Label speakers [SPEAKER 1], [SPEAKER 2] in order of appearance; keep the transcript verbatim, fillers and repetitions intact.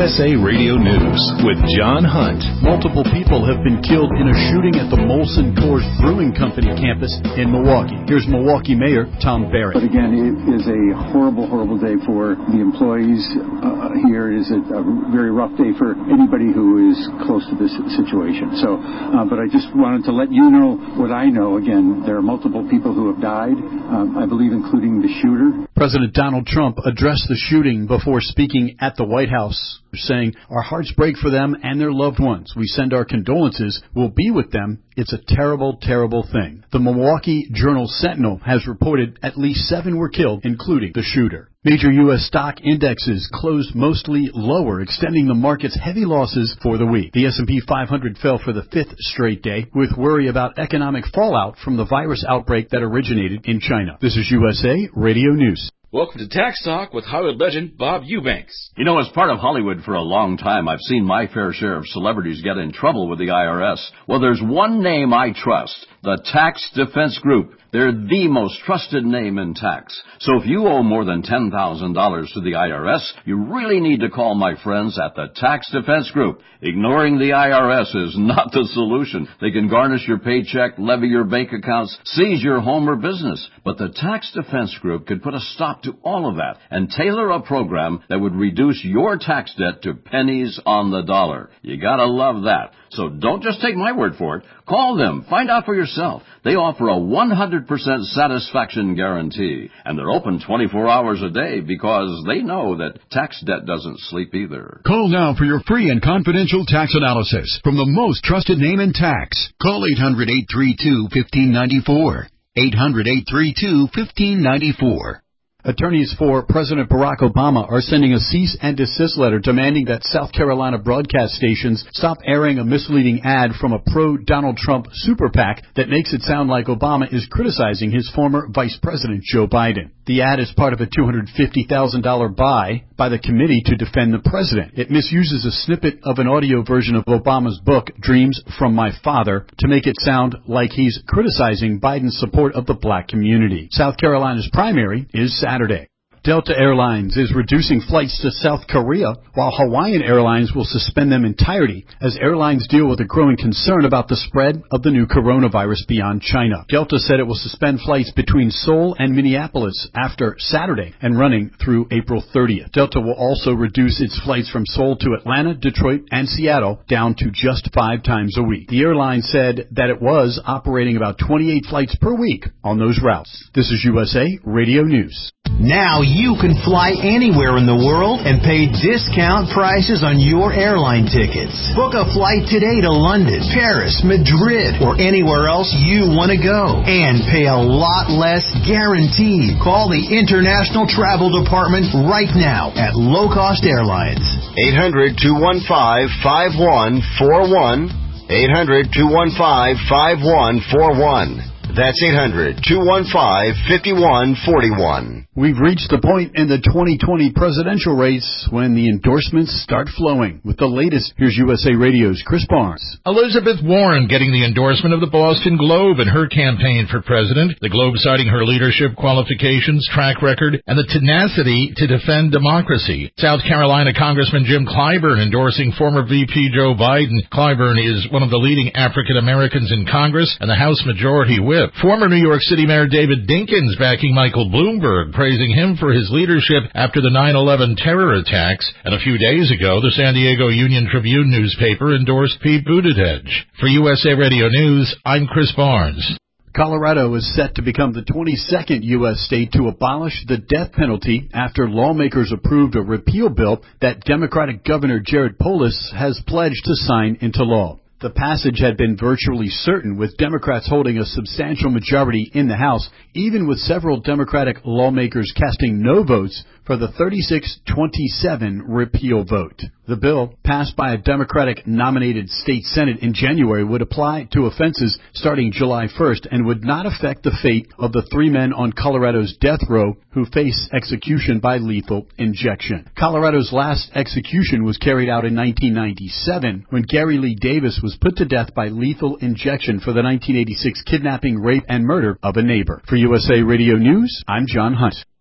[SPEAKER 1] S A Radio News with John Hunt.
[SPEAKER 2] Multiple people have been killed in a shooting at the Molson Coors Brewing Company campus in Milwaukee. Here's Milwaukee Mayor Tom Barrett.
[SPEAKER 3] But again, it is a horrible, horrible day for the employees uh, here. It is a, a very rough day for anybody who is close to this situation. So, uh, but I just wanted to let you know what I know. Again, there are multiple people who have died, um, I believe including the shooter.
[SPEAKER 2] President Donald Trump addressed the shooting before speaking at the White House, saying, "Our hearts break for them and their loved ones. We send our condolences. We'll be with them. It's a terrible, terrible thing." The Milwaukee Journal-Sentinel has reported at least seven were killed, including the shooter. Major U S stock indexes closed mostly lower, extending the market's heavy losses for the week. The S and P five hundred fell for the fifth straight day, with worry about economic fallout from the virus outbreak that originated in China. This is U S A Radio News.
[SPEAKER 4] Welcome to Tax Talk with Hollywood legend Bob Eubanks.
[SPEAKER 5] You know, as part of Hollywood for a long time, I've seen my fair share of celebrities get in trouble with the I R S. Well, there's one name I trust, the Tax Defense Group. They're the most trusted name in tax. So if you owe more than ten thousand dollars to the I R S, you really need to call my friends at the Tax Defense Group. Ignoring the I R S is not the solution. They can garnish your paycheck, levy your bank accounts, seize your home or business. But the Tax Defense Group could put a stop to all of that and tailor a program that would reduce your tax debt to pennies on the dollar. You gotta love that. So don't just take my word for it. Call them. Find out for yourself. They offer a one hundred percent satisfaction guarantee, and they're open twenty-four hours a day because they know that tax debt doesn't sleep either.
[SPEAKER 6] Call now for your free and confidential tax analysis from the most trusted name in tax. Call eight hundred, eight three two, one five nine four. eight hundred, eight three two, one five nine four.
[SPEAKER 2] Attorneys for President Barack Obama are sending a cease and desist letter demanding that South Carolina broadcast stations stop airing a misleading ad from a pro-Donald Trump super PAC that makes it sound like Obama is criticizing his former Vice President Joe Biden. The ad is part of a two hundred fifty thousand dollars buy by the Committee to Defend the President. It misuses a snippet of an audio version of Obama's book, Dreams from My Father, to make it sound like he's criticizing Biden's support of the black community. South Carolina's primary is Saturday. Delta Airlines is reducing flights to South Korea, while Hawaiian Airlines will suspend them entirely as airlines deal with a growing concern about the spread of the new coronavirus beyond China. Delta said it will suspend flights between Seoul and Minneapolis after Saturday and running through April thirtieth. Delta will also reduce its flights from Seoul to Atlanta, Detroit, and Seattle down to just five times a week. The airline said that it was operating about twenty-eight flights per week on those routes. This is U S A Radio News.
[SPEAKER 7] Now you can fly anywhere in the world and pay discount prices on your airline tickets. Book a flight today to London, Paris, Madrid, or anywhere else you want to go. And pay a lot less guaranteed. Call the International Travel Department right now at Low Cost Airlines.
[SPEAKER 8] eight hundred, two one five, five one four one. eight hundred, two one five, five one four one. That's eight hundred, two one five, five one four one.
[SPEAKER 2] We've reached the point in the twenty twenty presidential race when the endorsements start flowing. With the latest, here's U S A Radio's Chris Barnes.
[SPEAKER 9] Elizabeth Warren getting the endorsement of the Boston Globe in her campaign for president. The Globe citing her leadership qualifications, track record, and the tenacity to defend democracy. South Carolina Congressman Jim Clyburn endorsing former V P Joe Biden. Clyburn is one of the leading African Americans in Congress and the House Majority Whip. Former New York City Mayor David Dinkins backing Michael Bloomberg, praising him for his leadership after the nine eleven terror attacks. And a few days ago, the San Diego Union Tribune newspaper endorsed Pete Buttigieg. For U S A Radio News, I'm Chris Barnes.
[SPEAKER 2] Colorado is set to become the twenty-second U S state to abolish the death penalty after lawmakers approved a repeal bill that Democratic Governor Jared Polis has pledged to sign into law. The passage had been virtually certain, with Democrats holding a substantial majority in the House, even with several Democratic lawmakers casting no votes for the thirty-six twenty-seven repeal vote. The bill, passed by a Democratic-nominated state Senate in January, would apply to offenses starting July first and would not affect the fate of the three men on Colorado's death row who face execution by lethal injection. Colorado's last execution was carried out in nineteen ninety-seven when Gary Lee Davis was put to death by lethal injection for the nineteen eighty-six kidnapping, rape, and murder of a neighbor. For U S A Radio News, I'm John Hunt.